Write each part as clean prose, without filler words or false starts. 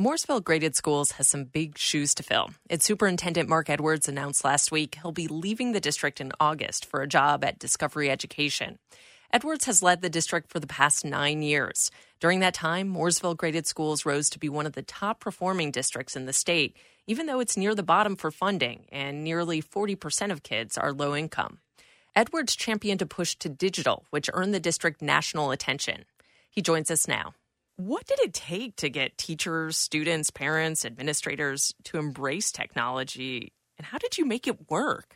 Mooresville Graded Schools has some big shoes to fill. Its superintendent, Mark Edwards, announced last week he'll be leaving the district in August for a job at Discovery Education. Edwards has led the district for the past 9 years. During that time, Mooresville Graded Schools rose to be one of the top performing districts in the state, even though it's near the bottom for funding and nearly 40% of kids are low income. Edwards championed a push to digital, which earned the district national attention. He joins us now. What did it take to get teachers, students, parents, administrators to embrace technology, and how did you make it work?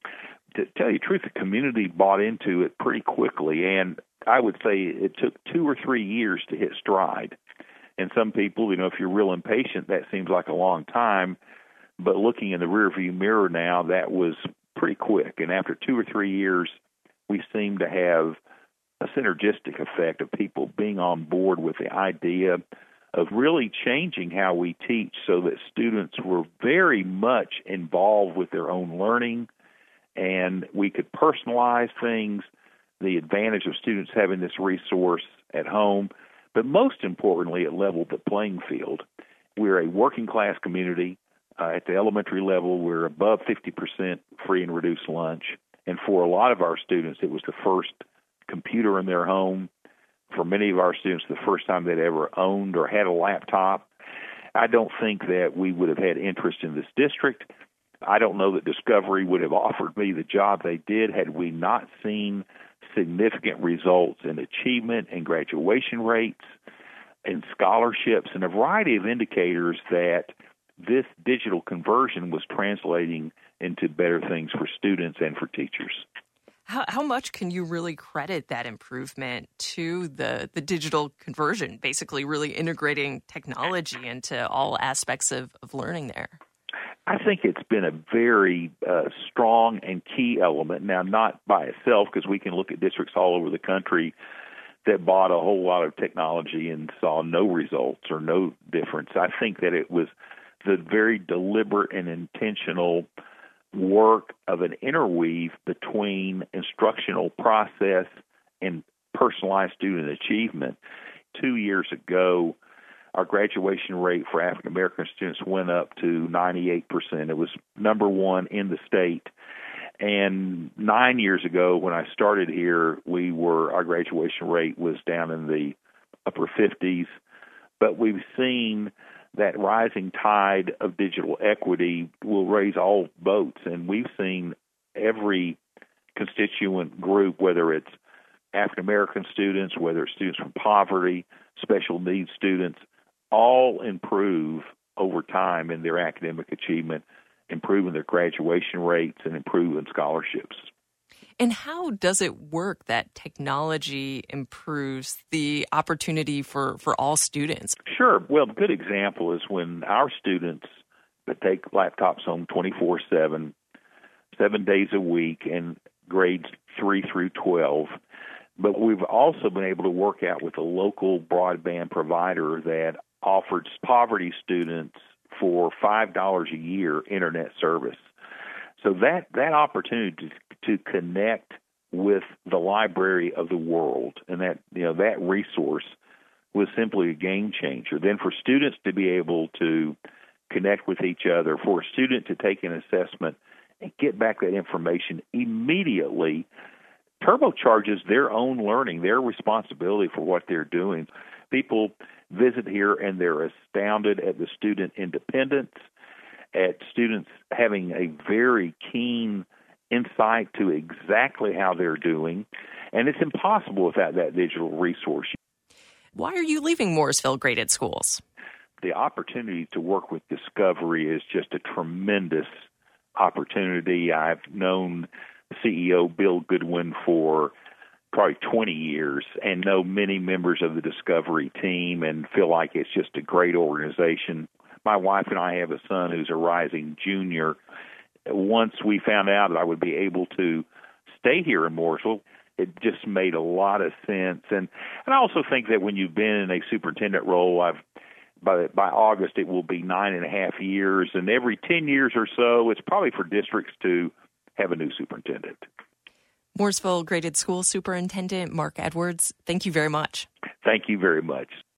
To tell you the truth, the community bought into it pretty quickly, and I would say it took 2 or 3 years to hit stride. And some people, if you're real impatient, that seems like a long time, but looking in the rearview mirror now, that was pretty quick. And after 2 or 3 years, we seem to have a synergistic effect of people being on board with the idea of really changing how we teach so that students were very much involved with their own learning and we could personalize things, the advantage of students having this resource at home, but most importantly, it leveled the playing field. We're a working class community. At the elementary level, we're above 50% free and reduced lunch. And for a lot of our students, it was the first computer in their home. For many of our students, the first time they'd ever owned or had a laptop. I don't think that we would have had interest in this district. I don't know that Discovery would have offered me the job they did had we not seen significant results in achievement and graduation rates and scholarships and a variety of indicators that this digital conversion was translating into better things for students and for teachers. How much can you really credit that improvement to the digital conversion, basically really integrating technology into all aspects of learning there? I think it's been a very strong and key element. Now, not by itself, because we can look at districts all over the country that bought a whole lot of technology and saw no results or no difference. I think that it was the very deliberate and intentional work of an interweave between instructional process and personalized student achievement. 2 years ago, our graduation rate for African American students went up to 98%. It was number one in the state. And 9 years ago, when I started here, our graduation rate was down in the upper 50s. But we've seen that rising tide of digital equity will raise all boats. And we've seen every constituent group, whether it's African American students, whether it's students from poverty, special needs students, all improve over time in their academic achievement, improving their graduation rates and improving scholarships. And how does it work that technology improves the opportunity for all students? Sure. Well, a good example is when our students take laptops home 24/7, 7 days a week, in grades 3 through 12. But we've also been able to work out with a local broadband provider that offered poverty students for $5 a year internet service. So that opportunity to connect with the library of the world and that resource was simply a game changer. Then for students to be able to connect with each other, for a student to take an assessment and get back that information immediately turbocharges their own learning, their responsibility for what they're doing. People visit here and they're astounded at the student independence, at students having a very keen insight to exactly how they're doing, and it's impossible without that digital resource. Why are you leaving Mooresville Graded Schools? The opportunity to work with Discovery is just a tremendous opportunity. I've known CEO Bill Goodwin for probably 20 years and know many members of the Discovery team and feel like it's just a great organization. My wife and I have a son who's a rising junior. Once we found out that I would be able to stay here in Mooresville, it just made a lot of sense. And I also think that when you've been in a superintendent role, by August it will be 9.5 years, and every 10 years or so, it's probably for districts to have a new superintendent. Mooresville Graded School Superintendent Mark Edwards, thank you very much. Thank you very much.